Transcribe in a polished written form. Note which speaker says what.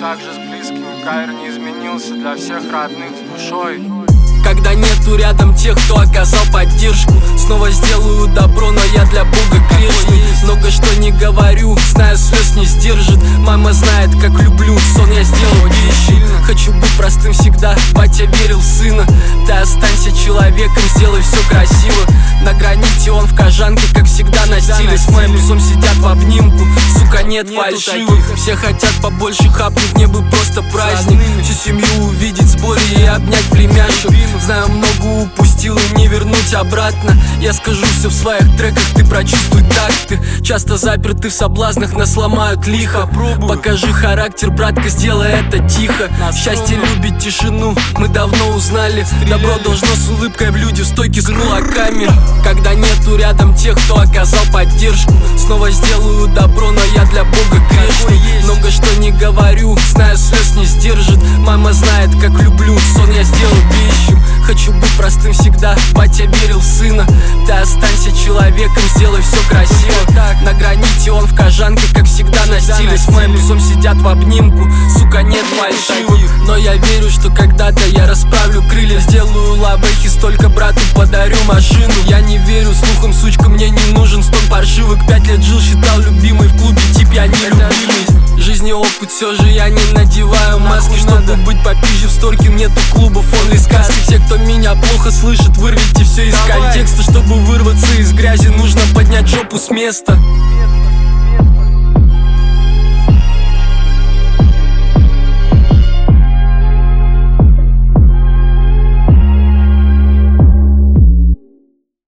Speaker 1: так же с близкими. Кайр не изменился для всех родных с душой.
Speaker 2: Когда нету рядом тех, кто оказал поддержку, снова сделаю добро, но я для Бога грешный. Много что не говорю, знаю, слез не сдержит. Мама знает, как люблю, сон я сделал вещи. Хочу быть простым всегда, батя верил в сына. Ты останься человеком, сделай все красиво. На граните он в кожанке, как всегда на стиле. С моим усом сидят в обнимку, сука, нет фальшивых. Все хотят побольше хапнуть, мне бы просто праздник. Всю семью увидеть в сборе и обнять племяшек. Знаю, много упустил и не вернуть обратно. Я скажу все в своих треках, ты прочувствуй такты. Часто заперты в соблазнах, нас сломают лихо. Покажи характер, братка, сделай это тихо. Счастье любит тишину, мы давно узнали. Добро должно с улыбкой в люди в стойке с кулаками. Когда нету рядом тех, кто оказал поддержку, снова сделаю добро, но я для Бога грешный. Много что не говорю, знаю, слез не сдержит. Мама знает, как люблю, сон я сделал вещью. Хочу быть простым всегда, батя верил в сына. Ты останься человеком, сделай все красиво. На граните он в кожанке, как всегда на стиле. С моим усом сидят в обнимку, сука, нет фальшивых. Но я верю, что когда-то я расправлю крылья. Сделаю лавехи, столько брату подарю машину. Я не верю слухам, сучка, мне не нужен стон паршивок. 5 лет жил, считал любимый в клубе, тип я нелюбимый. Жизни опыт, все же я не надеваю маски. Чтобы быть попизже в сторке, нету клубов, он ли сказки. Все, кто меня плохо слышит, вырвите все из контекста. Чтобы вырваться из грязи, нужно поднять жопу с места.